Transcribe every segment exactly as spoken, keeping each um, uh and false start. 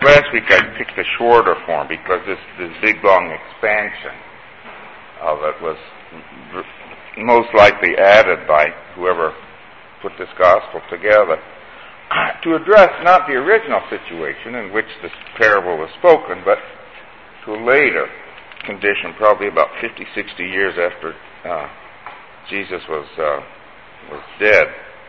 last week I picked a shorter form because this, this big, long expansion of it was most likely added by whoever put this gospel together to address not the original situation in which this parable was spoken, but to a later condition, probably about fifty, sixty years after uh, Jesus was uh, was dead.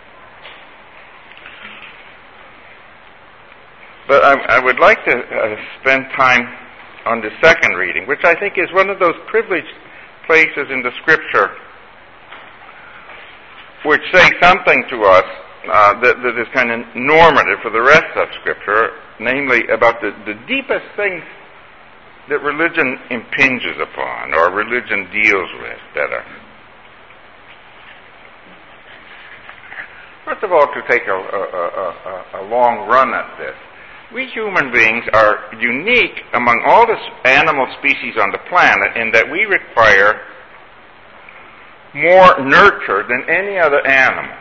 But I, I would like to uh, spend time on the second reading, which I think is one of those privileged places in the Scripture which say something to us uh, that, that is kind of normative for the rest of Scripture, namely about the, the deepest things that religion impinges upon or religion deals with better. First of all, to take a, a, a, a long run at this, we human beings are unique among all the animal species on the planet in that we require more nurture than any other animal.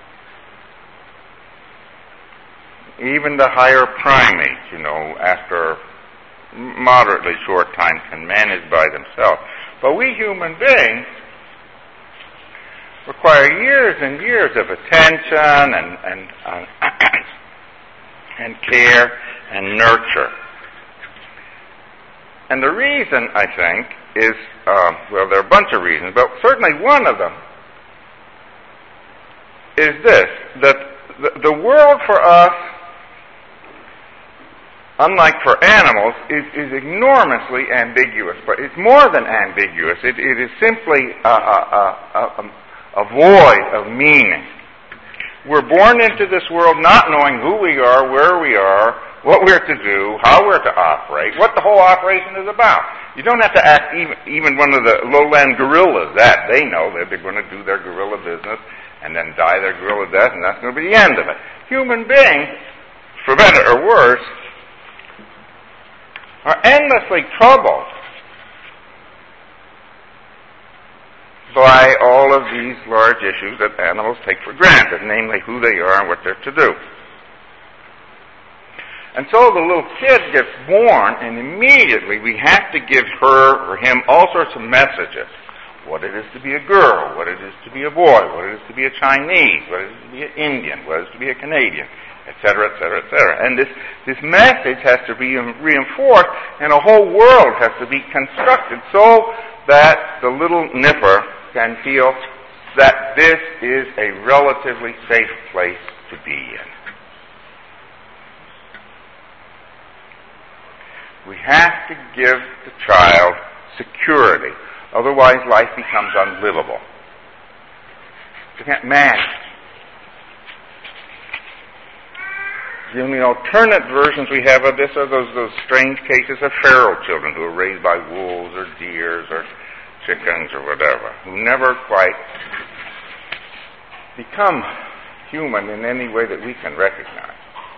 Even the higher primates, you know, after moderately short time can manage by themselves. But we human beings require years and years of attention and and uh, and care and nurture. And the reason, I think, is, uh, well, there are a bunch of reasons, but certainly one of them is this, that the, the world for us, unlike for animals, is, is enormously ambiguous. But it's more than ambiguous. It, it is simply a, a, a, a, a void of meaning. We're born into this world not knowing who we are, where we are, what we're to do, how we're to operate, what the whole operation is about. You don't have to ask even, even one of the lowland gorillas that. They know that they're going to do their gorilla business and then die their gorilla death, and that's going to be the end of it. Human beings, for better or worse, are endlessly troubled by all of these large issues that animals take for granted, namely who they are and what they're to do. And so the little kid gets born, and immediately we have to give her or him all sorts of messages. What it is to be a girl, what it is to be a boy, what it is to be a Chinese, what it is to be an Indian, what it is to be a Canadian, et cetera, et cetera, et cetera. And this, this message has to be reinforced, and a whole world has to be constructed so that the little nipper can feel that this is a relatively safe place to be in. We have to give the child security, otherwise life becomes unlivable. You can't manage. The only alternate versions we have of this are those, those strange cases of feral children who are raised by wolves or deers or chickens or whatever, who never quite become human in any way that we can recognize.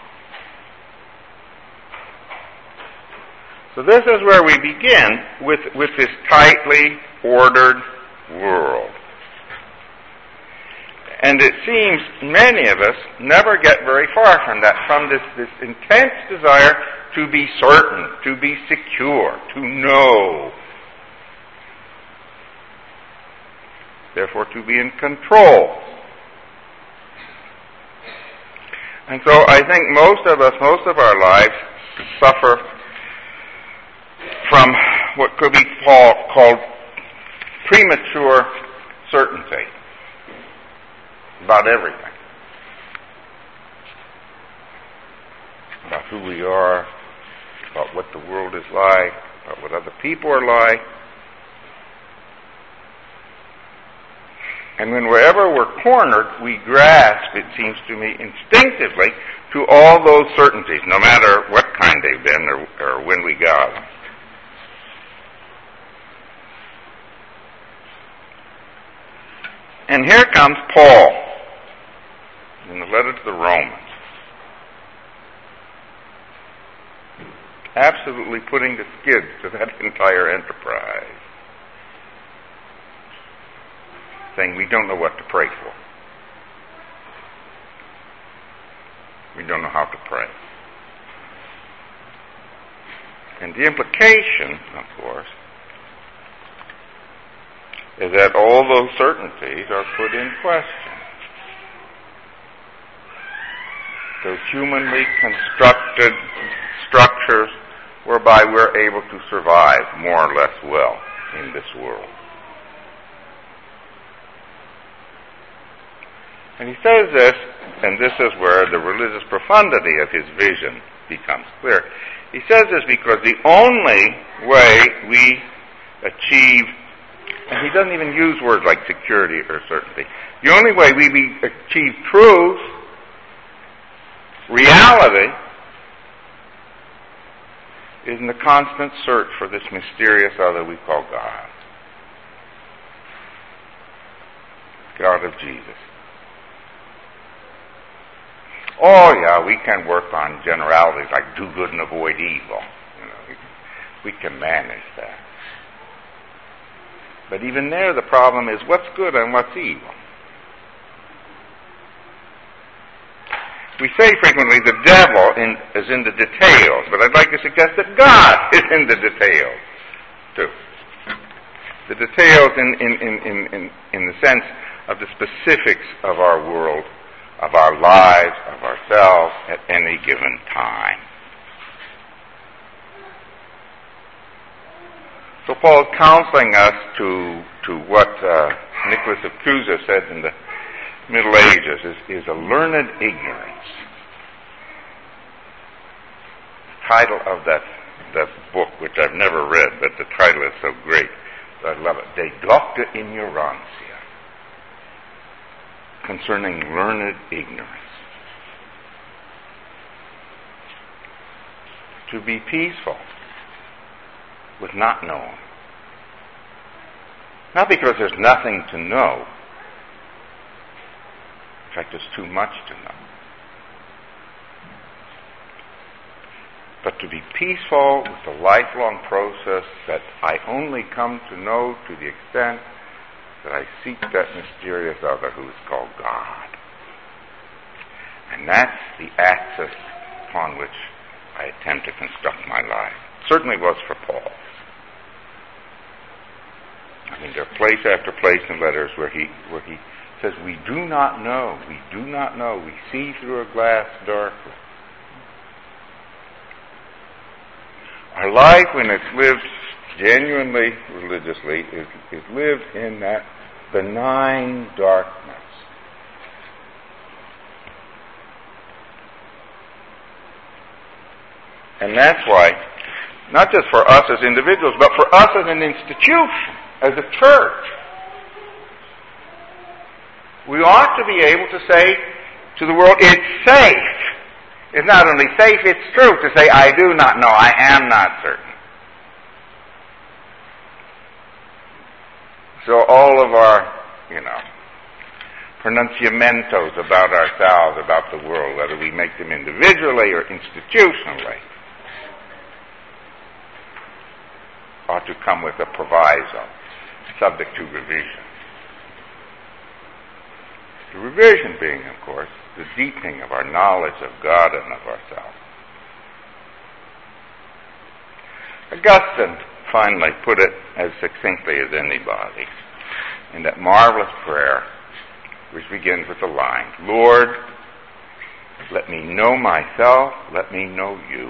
So this is where we begin with, with this tightly ordered world. And it seems many of us never get very far from that, from this, this intense desire to be certain, to be secure, to know. Therefore, to be in control. And so I think most of us, most of our lives, suffer from what could be called, called premature certainty about everything. About who we are, about what the world is like, about what other people are like. And when wherever we're cornered, we grasp, it seems to me, instinctively to all those certainties, no matter what kind they've been or, or when we got them. And here comes Paul in the letter to the Romans, absolutely putting the skids to that entire enterprise, saying we don't know what to pray for. We don't know how to pray. And the implication, of course, is that all those certainties are put in question. Those humanly constructed structures whereby we're able to survive more or less well in this world. And he says this, and this is where the religious profundity of his vision becomes clear. He says this because the only way we achieve, and he doesn't even use words like security or certainty, the only way we be, achieve truth, reality, is in the constant search for this mysterious other we call God. God of Jesus. Oh yeah, we can work on generalities like do good and avoid evil. You know, we, we can manage that. But even there the problem is what's good and what's evil. We say frequently the devil in, is in the details, but I'd like to suggest that God is in the details too. The details in, in, in, in, in, in the sense of the specifics of our world, of our lives, of ourselves at any given time. So Paul is counseling us to to what uh, Nicholas of Cusa said in the Middle Ages is, is a learned ignorance. The title of that that book, which I've never read, but the title is so great, so I love it. De Docta Ignorantia, concerning learned ignorance. To be peaceful with not knowing. Not because there's nothing to know. In fact, there's too much to know. But to be peaceful with the lifelong process that I only come to know to the extent that I seek that mysterious other who is called God. And that's the axis upon which I attempt to construct my life. Certainly was for Paul. I mean, there are place after place in letters where he where he says, we do not know, we do not know, we see through a glass darkly. Our life, when it's lived genuinely religiously, is, is lived in that benign darkness. And that's why, not just for us as individuals, but for us as an institution, as a church, we ought to be able to say to the world, it's safe. It's not only safe, it's true to say, I do not know, I am not certain. So all of our, you know, pronunciamentos about ourselves, about the world, whether we make them individually or institutionally, ought to come with a proviso, subject to revision. The revision being, of course, the deepening of our knowledge of God and of ourselves. Augustine finally put it as succinctly as anybody in that marvelous prayer which begins with the line, Lord, let me know myself, let me know you.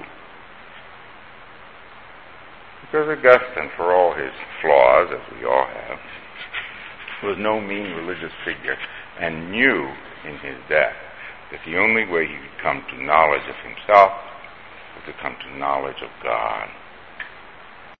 Because Augustine, for all his flaws, as we all have, was no mean religious figure and knew in his death that the only way he could come to knowledge of himself was to come to knowledge of God.